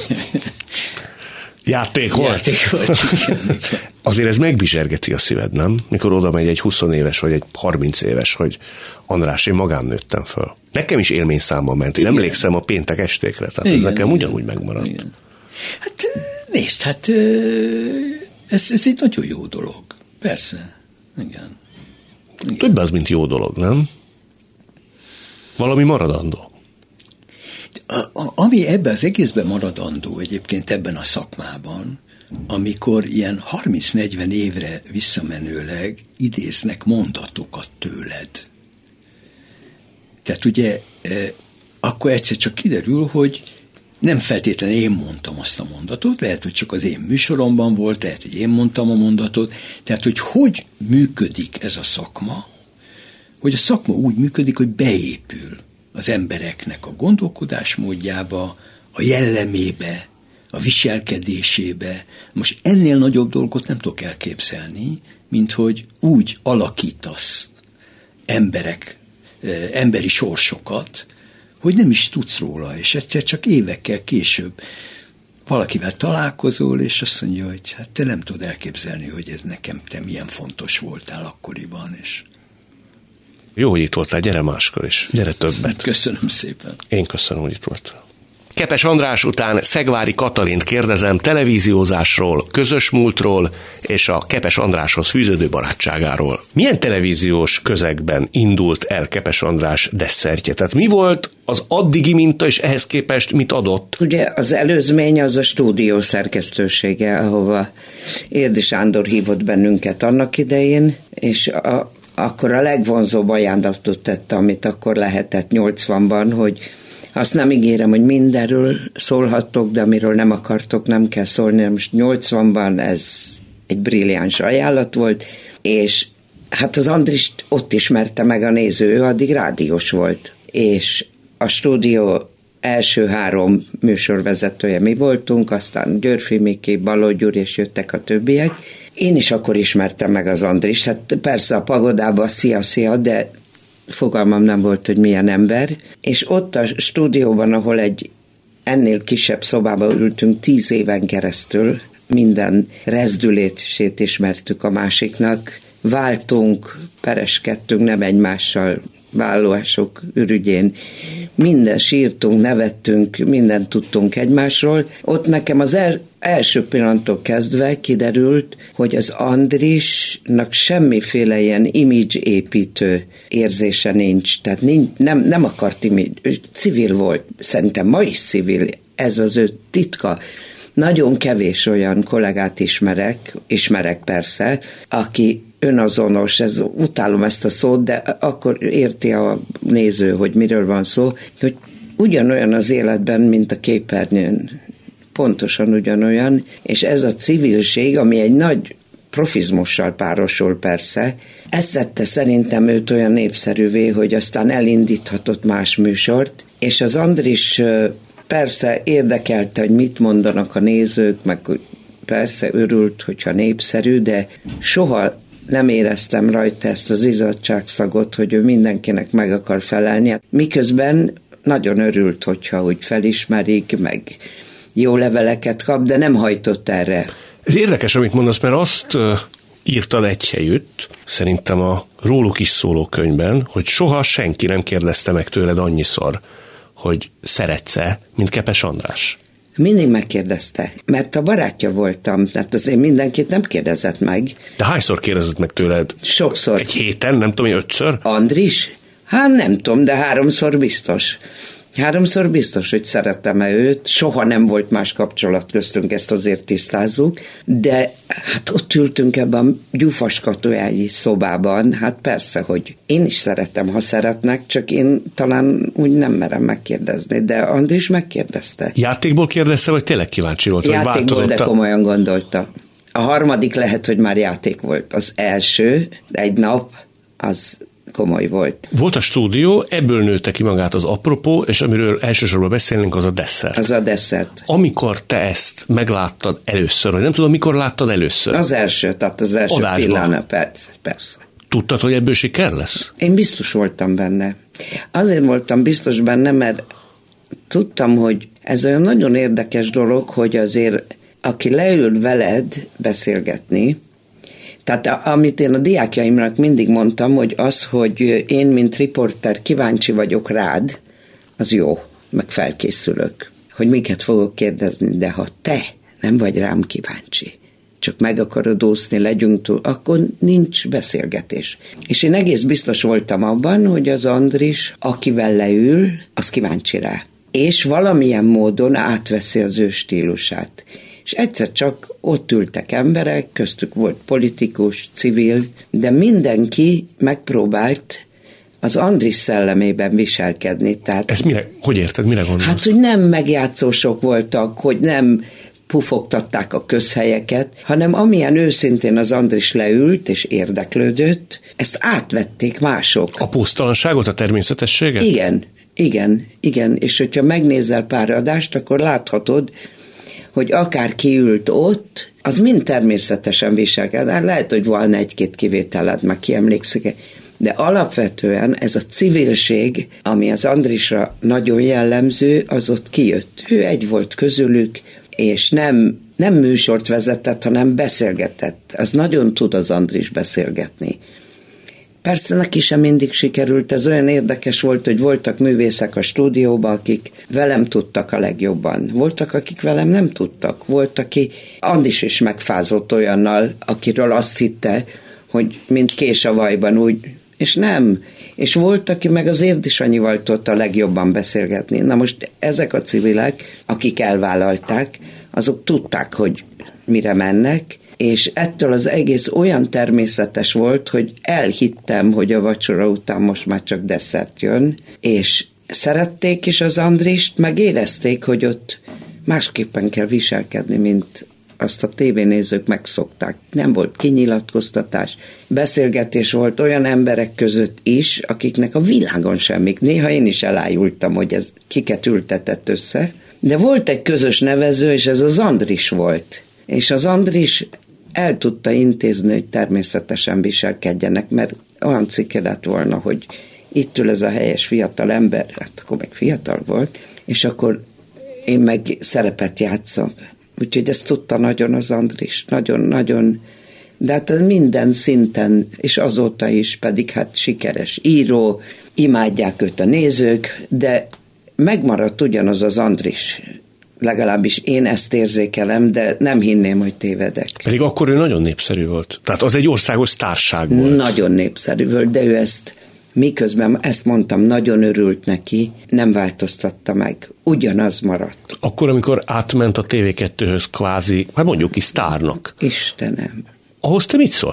Játék volt. Játék volt. Azért ez megbizsergeti a szíved, nem? Mikor oda megy egy húsz éves, vagy egy harminc éves, hogy András, én magán nőttem föl. Nekem is élményszámban ment. Én emlékszem a péntek estékre, tehát igen, ez nekem igen, ugyanúgy megmaradt. Igen. Hát nézd, hát ez, ez egy nagyon jó dolog. Persze. Igen. Igen. Több az, mint jó dolog, nem? Valami maradandó. A, a, ami ebben az egészben maradandó egyébként ebben a szakmában, amikor ilyen harminc-negyven évre visszamenőleg idéznek mondatokat tőled. Tehát ugye eh, akkor egyszer csak kiderül, hogy nem feltétlenül én mondtam azt a mondatot, lehet, hogy csak az én műsoromban volt, lehet, hogy én mondtam a mondatot, tehát, hogy hogy működik ez a szakma, hogy a szakma úgy működik, hogy beépül az embereknek a gondolkodásmódjába, a jellemébe, a viselkedésébe. Most ennél nagyobb dolgot nem tudok elképzelni, mint hogy úgy alakítasz emberek, emberi sorsokat, hogy nem is tudsz róla, és egyszer csak évekkel később valakivel találkozol, és azt mondja, hogy hát te nem tudod elképzelni, hogy ez nekem te milyen fontos voltál akkoriban, és jó, hogy itt voltál, gyere máskor is, gyere többet. Köszönöm szépen. Én köszönöm, hogy itt voltál. Kepes András után Szegvári Katalint kérdezem televíziózásról, közös múltról és a Kepes Andráshoz fűződő barátságáról. Milyen televíziós közegben indult el Kepes András desszertje? Tehát mi volt az addigi minta, és ehhez képest mit adott? Ugye az előzmény az a stúdió szerkesztősége, ahova Érdi Sándor hívott bennünket annak idején, és a, akkor a legvonzóbb ajánlatot tette, amit akkor lehetett nyolcvanban, hogy azt nem ígérem, hogy mindenről szólhattok, de amiről nem akartok, nem kell szólni. Most nyolcvanban ez egy brilliáns ajánlat volt, és hát az Andrist ott ismerte meg a néző, ő addig rádiós volt, és a stúdió első három műsorvezetője mi voltunk, aztán Györfi Miki, Balogh Gyuri, és jöttek a többiek. Én is akkor ismertem meg az Andrist, hát persze a pagodában szia, szia, de fogalmam nem volt, hogy milyen ember, és ott a stúdióban, ahol egy ennél kisebb szobában ültünk tíz éven keresztül, minden rezdülését ismertük a másiknak, váltunk, pereskedtünk, nem egymással, vállóások ürügyén, minden sírtunk, nevettünk, mindent tudtunk egymásról. Ott nekem az el, első pillanattól kezdve kiderült, hogy az Andrisnak semmiféle ilyen image építő érzése nincs. Tehát nincs, nem, nem akart image, ő civil volt, szerintem ma is civil, ez az ő titka. Nagyon kevés olyan kollégát ismerek, ismerek persze, aki önazonos, ez, utálom ezt a szót, de akkor érti a néző, hogy miről van szó, hogy ugyanolyan az életben, mint a képernyőn. Pontosan ugyanolyan, és ez a civilség, ami egy nagy profizmussal párosul persze, ezt tette szerintem őt olyan népszerűvé, hogy aztán elindíthatott más műsort, és az Andris persze érdekelte, hogy mit mondanak a nézők, meg persze örült, hogyha népszerű, de soha nem éreztem rajta ezt az izzadságszagot, hogy ő mindenkinek meg akar felelni. Miközben nagyon örült, hogyha úgy felismerik, meg jó leveleket kap, de nem hajtott erre. Ez érdekes, amit mondasz, mert azt írtad egy helyütt, szerintem a róluk is szóló könyvben, hogy soha senki nem kérdezte meg tőled annyiszor, hogy szeretsz-e, mint Kepes András. Mindig megkérdezte, mert a barátja voltam, tehát azért mindenkit nem kérdezett meg. De hányszor kérdezett meg tőled? Sokszor. Egy héten, nem tudom, ötször? Andris? Hát nem tudom, de háromszor biztos. Háromszor biztos, hogy szerettem-e őt, soha nem volt más kapcsolat köztünk, ezt azért tisztázzuk, de hát ott ültünk ebben a gyufaskatójányi szobában, hát persze, hogy én is szeretem, ha szeretnek, csak én talán úgy nem merem megkérdezni, de Andris megkérdezte. Játékból kérdezte, vagy tényleg kíváncsi volt? Játékból, de komolyan gondolta. A harmadik lehet, hogy már játék volt. Az első, egy nap, az komoly volt. Volt a stúdió, ebből nőtte ki magát az apropó, és amiről elsősorban beszélnénk, az a desszert. Az a desszert. Amikor te ezt megláttad először, vagy nem tudom, mikor láttad először? Az első, tehát az első Adásban. pillanat, persze, persze. Tudtad, hogy ebből siker lesz? Én biztos voltam benne. Azért voltam biztos benne, mert tudtam, hogy ez olyan nagyon érdekes dolog, hogy azért aki leül veled beszélgetni, tehát amit én a diákjaimnak mindig mondtam, hogy az, hogy én, mint riporter kíváncsi vagyok rád, az jó, meg felkészülök, hogy miket fogok kérdezni, de ha te nem vagy rám kíváncsi, csak meg akarod úszni, legyünk túl, akkor nincs beszélgetés. És én egész biztos voltam abban, hogy az Andris, akivel leül, az kíváncsi rá. És valamilyen módon átveszi az ő stílusát. És egyszer csak ott ültek emberek, köztük volt politikus, civil, de mindenki megpróbált az Andris szellemében viselkedni. Tehát, ezt mire, hogy érted, mire gondolsz? Hát, hogy nem megjátszósok voltak, hogy nem pufogtatták a közhelyeket, hanem amilyen őszintén az Andris leült és érdeklődött, ezt átvették mások. A pusztalanságot, a természetességet? Igen, igen, igen. És hogyha megnézel pár adást, akkor láthatod, hogy akár ki ült ott, az mind természetesen viselked. Lehet, hogy van egy-két kivételed, meg kiemlékszik, de alapvetően ez a civilség, ami az Andrisra nagyon jellemző, az ott kijött. Ő egy volt közülük, és nem, nem műsort vezetett, hanem beszélgetett. Az nagyon tud az Andris beszélgetni. Persze neki sem mindig sikerült, ez olyan érdekes volt, hogy voltak művészek a stúdióban, akik velem tudtak a legjobban. Voltak, akik velem nem tudtak. Volt, aki Andris is megfázott olyannal, akiről azt hitte, hogy mint kés a vajban úgy, és nem. És volt, aki meg az Érdisanyival tudta a legjobban beszélgetni. Na most ezek a civilek, akik elvállalták, azok tudták, hogy mire mennek, és ettől az egész olyan természetes volt, hogy elhittem, hogy a vacsora után most már csak desszert jön, és szerették is az Andrist, meg érezték, hogy ott másképpen kell viselkedni, mint azt a tévénézők megszokták. Nem volt kinyilatkoztatás, beszélgetés volt olyan emberek között is, akiknek a világon semmik. Néha én is elájultam, hogy ez kiket ültetett össze, de volt egy közös nevező, és ez az Andris volt. És az Andris el tudta intézni, hogy természetesen viselkedjenek, mert olyan cikke lett volna, hogy itt ül ez a helyes fiatal ember, hát akkor meg fiatal volt, és akkor én meg szerepet játszom. Úgyhogy ezt tudta nagyon az Andris, nagyon-nagyon, de hát minden szinten, és azóta is pedig hát sikeres író, imádják őt a nézők, de megmaradt ugyanaz az Andris. Legalábbis én ezt érzékelem, de nem hinném, hogy tévedek. Pedig akkor ő nagyon népszerű volt. Tehát az egy országos sztárság volt. Nagyon népszerű volt, de ő ezt, miközben ezt mondtam, nagyon örült neki, nem változtatta meg. Ugyanaz maradt. Akkor, amikor átment a té vé kettőhöz kvázi, hát mondjuk ki sztárnak. Istenem. Ahhoz te mit szóltál?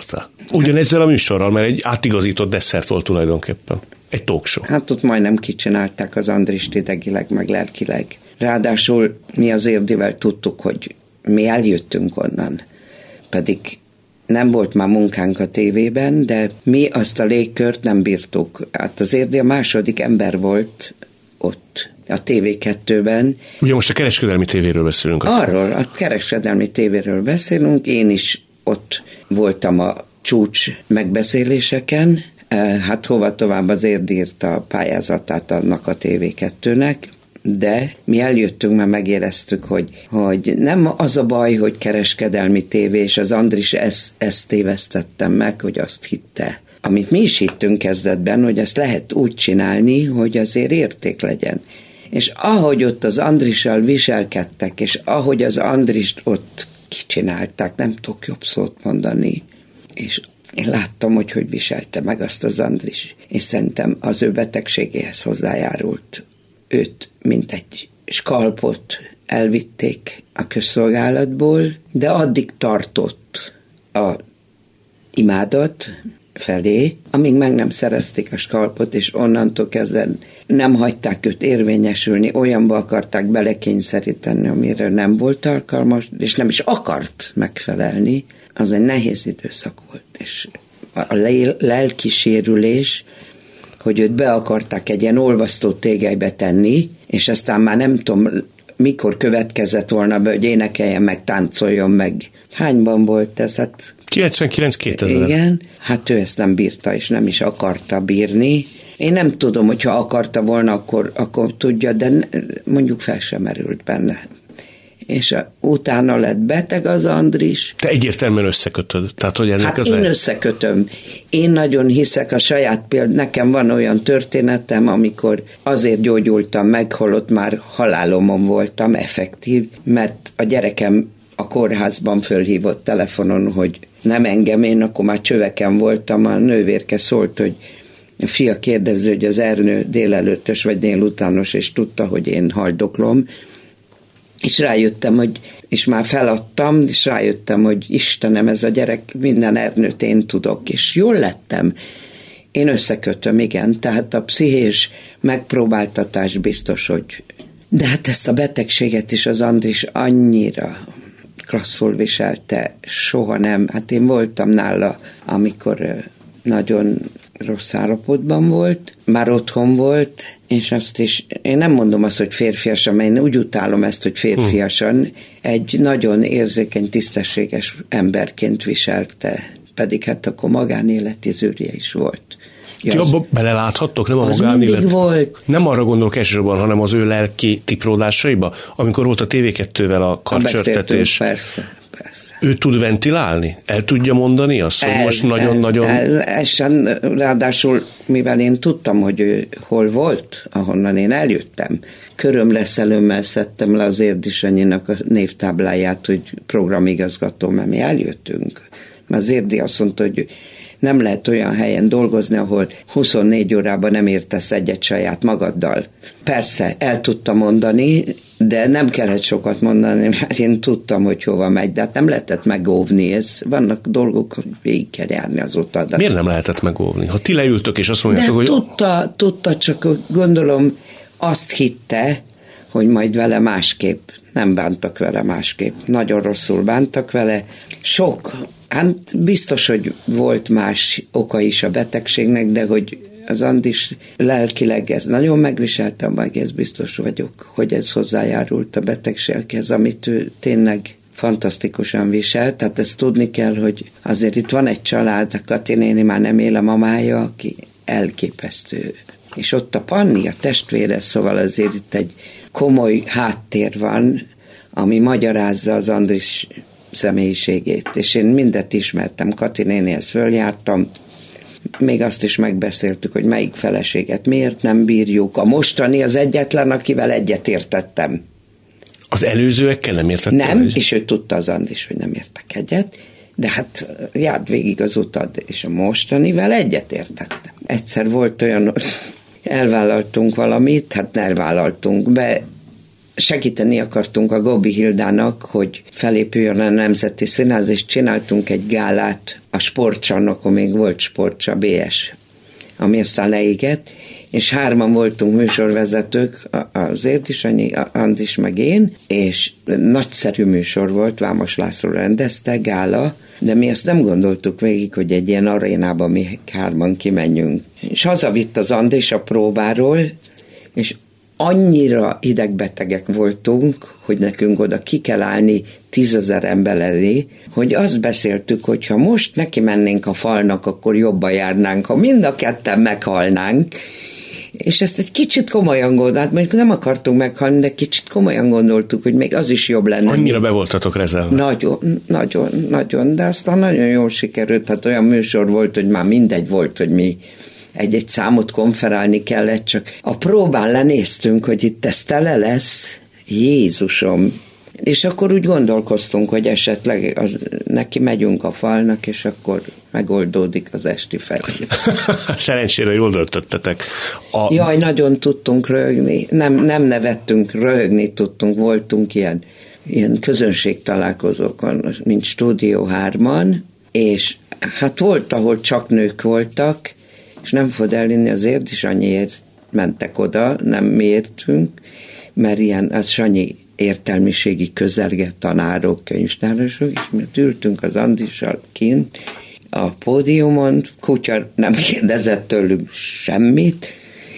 Ugyanezzel a műsorral, mert egy átigazított desszert volt tulajdonképpen. Egy talk show. Hát ott majdnem kicsinálták az Andrist idegileg, meg lelkileg. Ráadásul mi az Érdivel tudtuk, hogy mi eljöttünk onnan. Pedig nem volt már munkánk a tévében, de mi azt a légkört nem bírtuk. Hát az Érdi a második ember volt ott a té vé kettőben. Ugye most a kereskedelmi tévéről beszélünk. Arról, a kereskedelmi tévéről beszélünk. Én is ott voltam a csúcs megbeszéléseken. Hát hova tovább az Érdi írta a pályázatát annak a té vé kettőnek, de mi eljöttünk, mert megéreztük, hogy, hogy nem az a baj, hogy kereskedelmi tévé, és az Andris ezt, ezt tévesztettem meg, hogy azt hitte. Amit mi is hittünk kezdetben, hogy ezt lehet úgy csinálni, hogy azért érték legyen. És ahogy ott az Andrissal viselkedtek, és ahogy az Andrist ott kicsinálták, nem tudok jobb szót mondani, és én láttam, hogy hogy viselte meg azt az Andris, és szerintem az ő betegségéhez hozzájárult. Őt, mint egy skalpot elvitték a közszolgálatból, de addig tartott a imádat felé, amíg meg nem szerezték a skalpot, és onnantól kezdve nem hagyták őt érvényesülni, olyanba akarták belekényszeríteni, amire nem volt alkalmas, és nem is akart megfelelni. Az egy nehéz időszak volt, és a lelki sérülés, hogy őt be akarták egy ilyen olvasztó tégelybe tenni, és aztán már nem tudom, mikor következett volna be, hogy énekeljen meg, táncoljon meg. Hányban volt ez? Hát kilencvenkilenc kétezer. Igen, hát ő ezt nem bírta, és nem is akarta bírni. Én nem tudom, hogyha akarta volna, akkor, akkor tudja, de mondjuk fel sem merült benne. És utána lett beteg az Andris. Te egyértelműen összekötöd. Tehát, hogy ennek hát az én el... összekötöm. Én nagyon hiszek a saját példát. Nekem van olyan történetem, amikor azért gyógyultam meg, holott már halálomon voltam, effektív, mert a gyerekem a kórházban fölhívott telefonon, hogy nem engem, én akkor már csöveken voltam, a nővérke szólt, hogy a fia kérdező, hogy az Ernő délelőttös vagy délutános, és tudta, hogy én haldoklom, és rájöttem, hogy, és már feladtam, és rájöttem, hogy Istenem, ez a gyerek, minden Ernőt én tudok, és jól lettem. Én összekötöm, igen, tehát a pszichés megpróbáltatás biztos, hogy... De hát ezt a betegséget is az Andris annyira klasszul viselte, soha nem. Hát én voltam nála, amikor nagyon rossz állapotban volt, már otthon volt, és azt is, én nem mondom azt, hogy férfiasan, mert én úgy utálom ezt, hogy férfiasan, egy nagyon érzékeny, tisztességes emberként viselte, pedig hát akkor magánéleti zűrje is volt. Ti abba beleláthattok, nem a az magánélet? Volt. Nem arra gondolok elsősorban, hanem az ő lelki tipródásaiba, amikor volt a té vé kettővel a karcsörtetés. Persze, persze. Ő tud ventilálni? El tudja mondani azt, hogy el, most nagyon-nagyon... El, el, el, ráadásul, mivel én tudtam, hogy ő hol volt, ahonnan én eljöttem, körömreszelőmmel szedtem le az Érdi Sanyinak a névtábláját, hogy programigazgató, mert mi eljöttünk. Mert az Érdi azt mondta, hogy nem lehet olyan helyen dolgozni, ahol huszonnégy órában nem értesz egyet saját magaddal. Persze, el tudtam mondani, de nem kellett sokat mondani, mert én tudtam, hogy hova megy, de hát nem lehetett megóvni. Ez, vannak dolgok, hogy végig kell járni az utadat. Miért nem lehetett megóvni? Ha ti leültök, és azt mondjátok, hogy... tudta, tudta, csak gondolom azt hitte, hogy majd vele másképp. Nem bántak vele másképp. Nagyon rosszul bántak vele. Sok... Hát biztos, hogy volt más oka is a betegségnek, de hogy az Andis lelkileg ez nagyon megviselte, meg ez biztos vagyok, hogy ez hozzájárult a betegséghez, amit ő tényleg fantasztikusan viselt. Tehát ezt tudni kell, hogy azért itt van egy család, a Kati néni már nem él, a mamája, aki elképesztő. És ott a Panni, a testvére, szóval azért itt egy komoly háttér van, ami magyarázza az Andris személyiségét, és én mindet ismertem, Kati nénihez följártam, még azt is megbeszéltük, hogy melyik feleséget miért nem bírjuk. A mostani az egyetlen, akivel egyetértettem. Az előzőekkel nem értettem? Nem, előző? És ő tudta az Andis, hogy nem értek egyet, de hát járt végig az utad, és a mostanivel egyetértettem. Egyszer volt olyan, elvállaltunk valamit, hát elvállaltunk be, segíteni akartunk a Góbi Hildának, hogy felépüljön a Nemzeti Színház, és csináltunk egy gálát a sportcsarnokon, még volt sportcsa, bé es, ami aztán leégett, és hárman voltunk műsorvezetők, az Érdis Anyi, Andis meg én, és nagyszerű műsor volt, Vámos László rendezte, gála, de mi azt nem gondoltuk végig, hogy egy ilyen arénába mi hárman kimenjünk. És hazavitt az Andis a próbáról, és annyira idegbetegek voltunk, hogy nekünk oda ki kell állni tízezer ember elé, hogy azt beszéltük, hogy ha most neki mennénk a falnak, akkor jobban járnánk, ha mind a ketten meghalnánk. És ezt egy kicsit komolyan gondoltuk, mondjuk nem akartunk meghalni, de kicsit komolyan gondoltuk, hogy még az is jobb lenne. Annyira be voltatok rezelve. Nagyon, nagyon, nagyon, de aztán nagyon jól sikerült, hát olyan műsor volt, hogy már mindegy volt, hogy mi egy-egy számot konferálni kellett, csak a próbán lenéztünk, hogy itt ez tele lesz, Jézusom. És akkor úgy gondolkoztunk, hogy esetleg az, neki megyünk a falnak, és akkor megoldódik az esti felé. Szerencsére jól döntöttetek. A... Jaj, nagyon tudtunk röhögni. Nem, nem nevettünk, röhögni tudtunk. Voltunk ilyen, ilyen közönségtalálkozókon, mint Stúdió hárman, és hát volt, ahol csak nők voltak, és nem fog elinni, az Érdis Anyiért mentek oda, nem mi értünk, mert ilyen, az Sanyi értelmiségi közelget tanárok, könyvtárosok, és mi ültünk az Andissal kint a pódiumon, Kutya nem kérdezett tőlünk semmit,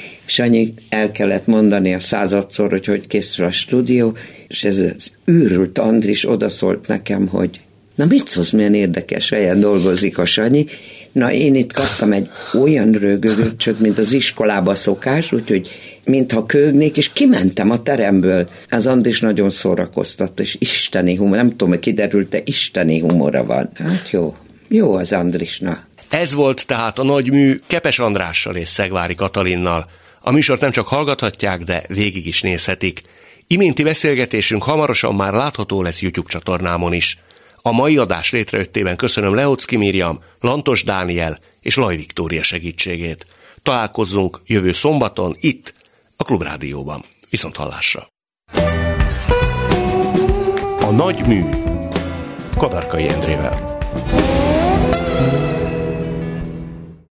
Sanyi el kellett mondani a századszor, hogy hogy készül a stúdió, és ez az őrült Andris odaszólt nekem, hogy na mit szólsz, milyen érdekes helyen dolgozik a Sanyi. Na én itt kaptam egy olyan rögögöcsöt, mint az iskolába szokás, úgyhogy mintha köhögnék, és kimentem a teremből. Az Andis nagyon szórakoztatta, és isteni humor, nem tudom, hogy kiderült-e, isteni humora van. Hát jó, jó az Andrisna. Ez volt tehát a nagy mű Kepes Andrással és Szegvári Katalinnal. A műsort nem csak hallgathatják, de végig is nézhetik. Iménti beszélgetésünk hamarosan már látható lesz YouTube csatornámon is. A mai adás létrejöttében köszönöm Lehoczky Miriam, Lantos Dániel és Laj Viktória segítségét. Találkozzunk jövő szombaton itt, a Klubrádióban. Viszont hallásra! A nagy mű Kadarkai Endrével.